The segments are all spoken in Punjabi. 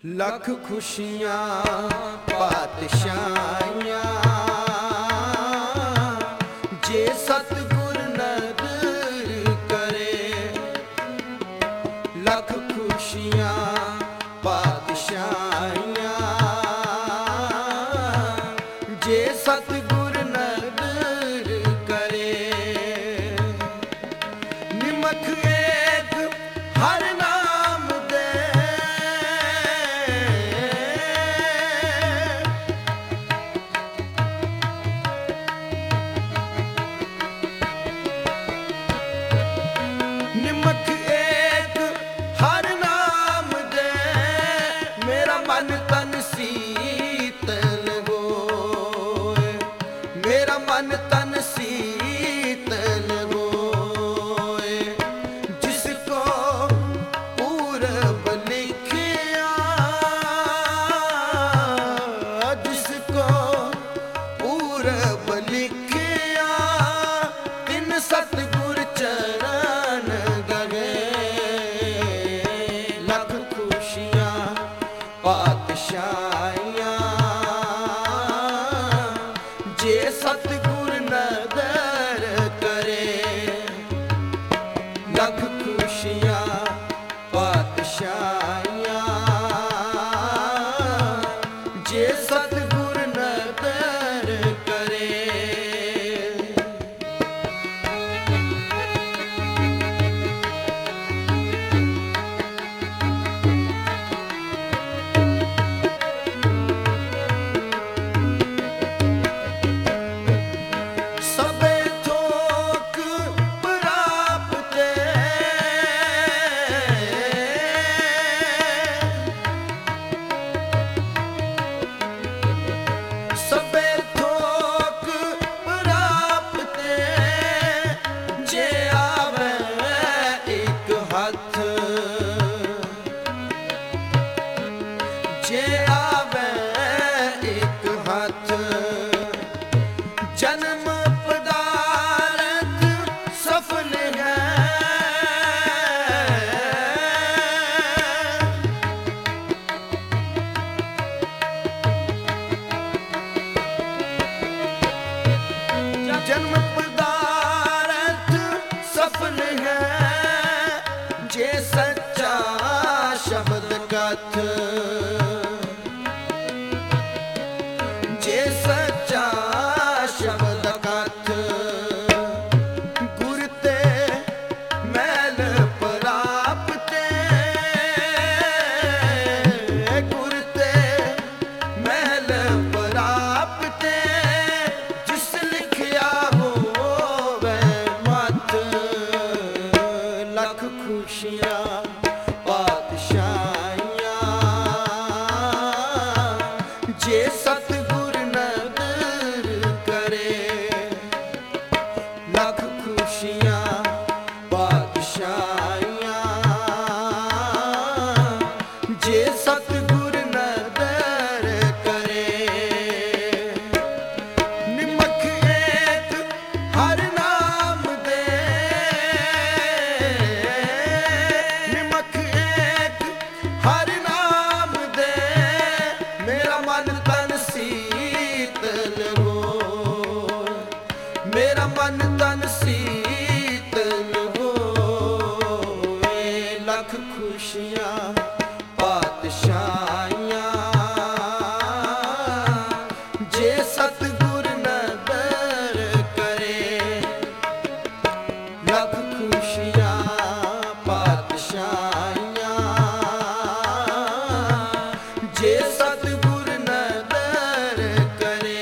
ਲੱਖ ਖੁਸ਼ੀਆਂ ਪਾਤਸ਼ਾਹੀਆਂ ਜੇ ਸਤਿਗੁਰ ਨਦਰ ਕਰੇ। ਲੱਖ ਖੁਸ਼ੀਆਂ ਪਾਤਸ਼ਾਹੀਆਂ ਜੇ ਸਤਿਗੁਰ ਨਦਰ ਕਰੇ। ਨਿਮਖ ਏਕ ਹਰ ਨਾਮ ਦੇ ਨਿਮਖ ਏਕ ਹਰ ਨਾਮ ਦੇ ਮੇਰਾ ਮਨ ਤਨ ਸੀਤਲ ਹੋਏ। ਮੇਰਾ ਮਨ ਤਨ ਸੀਤਲ ਹੋਏ। ਜਿਸ ਕੋ ਪੂਰਬ ਲਿਖਿਆ ਜਿਸ ਕੋ ਪੂਰਬ ਲਿਖਿਆ ਤਿਨ ਸਤਿਗੁਰ ਚਰਨ ਗਏ। ਲੱਖ ਖੁਸ਼ੀਆਂ ਪਾਤਸ਼ਾਹੀਆਂ ਜੇ ਸਤਿਗੁਰ ਨਦਰ ਕਰੇ। ਲੱਖ ਖੁਸ਼ੀਆਂ ਪਾਤਸ਼ਾਹੀਆਂ ਜੇ ਸਤਿਗੁਰ ਨਦਰ ਕਰੇ। ਸਭੇ ਥੋਕ ਪ੍ਰਾਪਤੇ ਸਭੇ ਥੋਕ ਪ੍ਰਾਪਤੇ ਜੇ ਆਵੇ ਇੱਕ ਹੱਥ। ਜੇ ਆਵੇ ਇੱਕ ਹੱਥ ਜਨਮ ਪਦਾਰਥ ਸਫਲ ਹੈ। ਜਨਮ ਪਦਾਰਥ ਸਫਲ ਹੈ ਜੇ ਸੱਚਾ ਸ਼ਬਦ ਕਥ। ਜੇ ਸੱਚਾ ਸ਼ਬਦ ਕਥ ਗੁਰ ਤੇ ਮੈਲ ਪ੍ਰਾਪਤੇ। ਗੁਰ ਤੇ ਮੈਲ ਪ੍ਰਾਪਤੇ ਜਿਸ ਲਿਖਿਆ ਹੋਵੇ ਮਤ। ਲੱਖ ਖੁਸ਼ੀਆਂ ਪਾਤਸ਼ਾਹੀਆਂ ਜੇ ਸਤਿਗੁਰ ਨਦਰ ਕਰੇ। ਲੱਖ ਖੁਸ਼ੀਆਂ ਪਾਤਸ਼ਾਹੀਆਂ ਜੇ ਸਤਿਗੁਰ ਨਦਰ ਕਰੇ। ਨਿਮਖ ਏਕ ਹਰ ਨਾਮ ਦੇ ਨਿਮਖ ਏਕ ਹਰ ਨਾਮ ਦੇ ਮੇਰਾ ਮਨ ਤਨ ਸੀਤਲ ਹੋਏ। ਮੇਰਾ ਮਨ ਤਨ ਸੀਤਲ ਹੋਏ। ਲੱਖ ਖੁਸ਼ੀਆਂ ਪਾਤਸ਼ਾਹੀਆਂ ਜੇ ਸਤਿਗੁਰ ਨਦਰ ਕਰੇ। ਲੱਖ ਖੁਸ਼ੀਆਂ ਪਾਤਸ਼ਾਹੀਆਂ ਜੇ ਸਤਿਗੁਰ ਨਦਰ ਕਰੇ।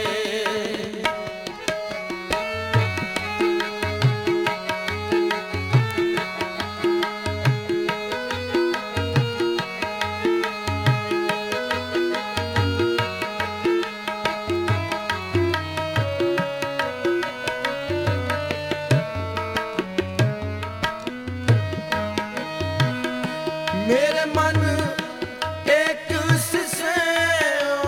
ਮੇਰੇ ਮਨ ਇੱਕ ਸਿਸੇਓ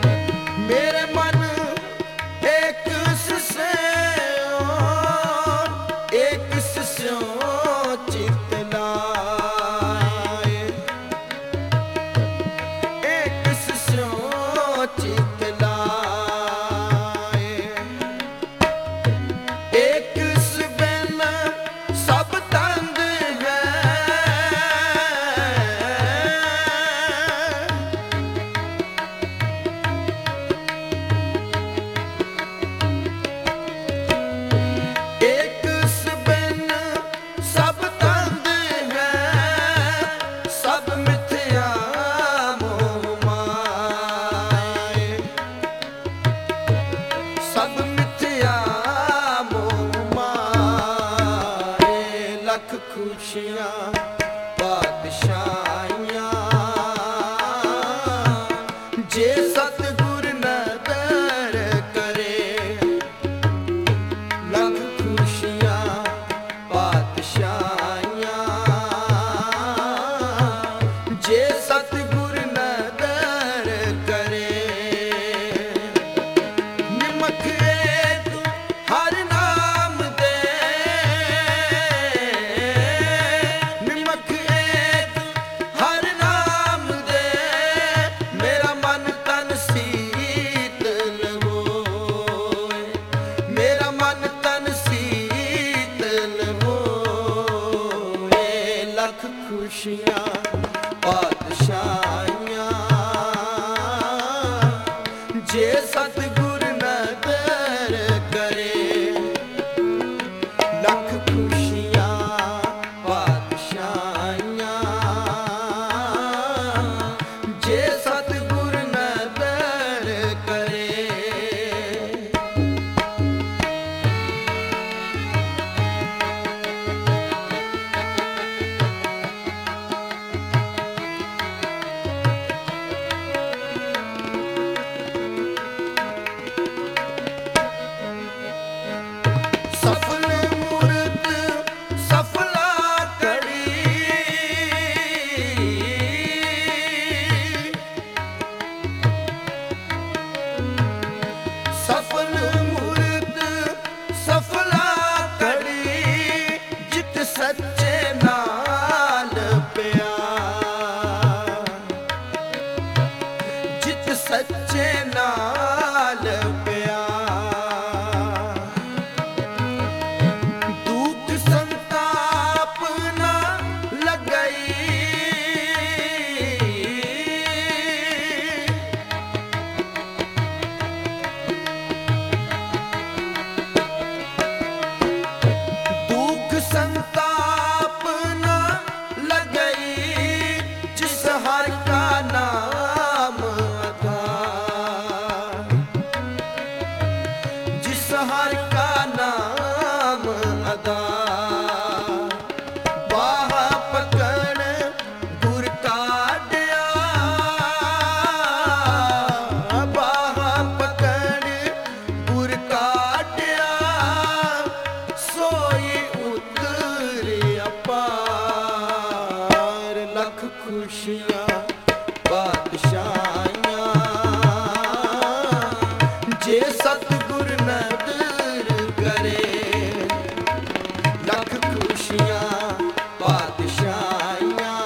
ਮੇਰੇ ਮਨ ਇੱਕ ਸਿਸੇਓ ਖੁਸ਼ੀਆਂ ਪਾਤਸ਼ਾਹੀਆਂ। ਜੇ ਸਤਿਗੁਰ ਨਦਰ ਕਰੇ ਲੱਖ ਖੁਸ਼ੀਆਂ ਪਾਤਸ਼ਾਹੀਆਂ। ਜੇ ਸਤਿਗੁਰ ਨਦਰ ਕਰੇ ਨਿਮਖ ਏਕ ਹਰ ਨਾਮ ਦੇ। ਨਿਮਖ ਏਕ ਹਰ ਨਾਮ ਦੇ ਮੇਰਾ ਮਨ ਤਨ ਸੀਤਲ ਹੋਏ। ਮੇਰਾ ਮਨ ਤਨ ਸੀਤਲ ਹੋਏ। ਲੱਖ ਖੁਸ਼ੀਆਂ ਪਾਤਸ਼ਾਹੀਆਂ। ਜੇ ਸਤਿਗੁਰ ਨਦਰ ਕਰੇ ਲੱਖ ਖੁਸ਼ੀਆਂ ਪਾਤਸ਼ਾਹੀਆਂ। ਜੇ ਸਤਿਗੁਰ ਨਦਰ ਕਰੇ। ਸਫਲ ਮੂਰਤ ਸਫਲਾ ਕੜੀ। ਸਫਲ ਮੂਰਤ ਸਫਲਾ ਕੜੀ ਜਿਤ ਸੱਚੇ ਨਾਲ ਪਿਆਰ। ਜਿਤ ਸੱਚੇ ਨਾਲ ਪਿਆਰ। ਦੁਖ ਸੰਤਾਪ ਨਾ ਲੱਗਈ। ਦੁਖ ਸੰਤਾਪ ਨਾ ਲੱਗਈ ਜਿਸ ਹਰਿ ਕਾ ਨਾਮ ਆਧਾਰ। ਜਿਸ ਹਰਿ ਕਾ ਨਾਮ ਆਧਾਰ। ਬਾਹ ਪਕੜ ਗੁਰ ਕਾਢਿਆ। ਬਾਹ ਪਕੜ ਗੁਰ ਕਾਢਿਆ ਸੋਈ ਉਤਰਿਆ ਪਾਰ। ਲੱਖ ਖੁਸ਼ੀਆਂ ਪਾਤਸ਼ਾਹੀਆਂ। ਜੇ ਸਤਿਗੁਰ ਨਦਰ ਕਰੇ ਲੱਖ ਖੁਸ਼ੀਆਂ ਪਾਤਸ਼ਾਹੀਆਂ।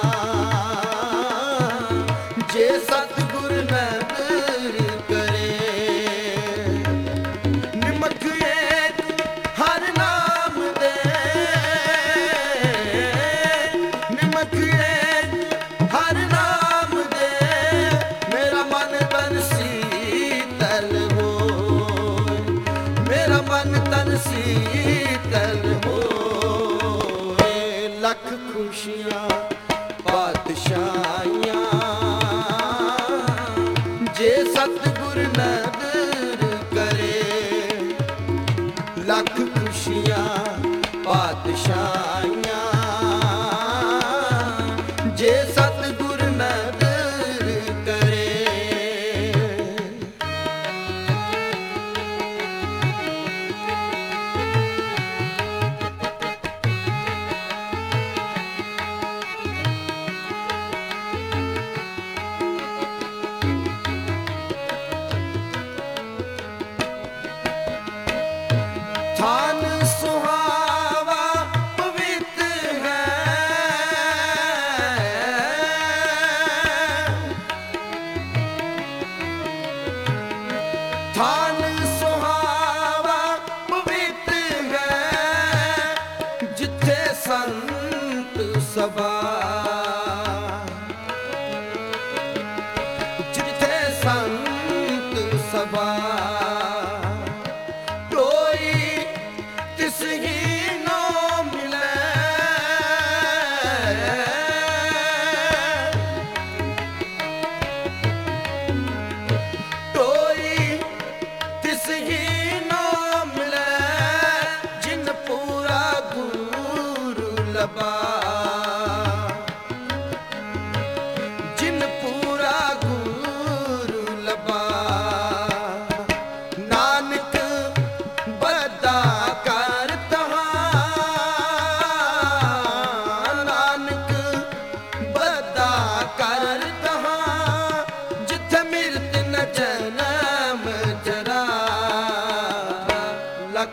ਜੇ ਸਤਿਗੁਰ ਨਦਰ ਕਰੇ ਨਿਮਖ ਏਕ ਹਰ ਨਾਮ ਦੇ। ਨਿਮਖ ਏਕ ਹਰ ਨਾਮ ਦੇ ਮੇਰਾ ਮਨ ਤਨ ਸੀਤਲ ਹੋਏ। ਮੇਰਾ ਮਨ ਤਨ ਸੀਤਲ ਹੋਏ। ਲੱਖ ਖੁਸ਼ੀਆਂ ਪਾਤਸ਼ਾਹੀਆਂ। ਜੇ ਸਤਿਗੁਰ ਨਦਰ ਕਰੇ ਲੱਖ ਖੁਸ਼ੀਆਂ ਪਾਤਸ਼ਾਹੀਆਂ। ਜੇ ਸਤਿਗੁਰ ਨਦਰ ਕਰੇ। ਥਾਨ ਸੁਹਾਵਾ ਪਵਿੱਤਰ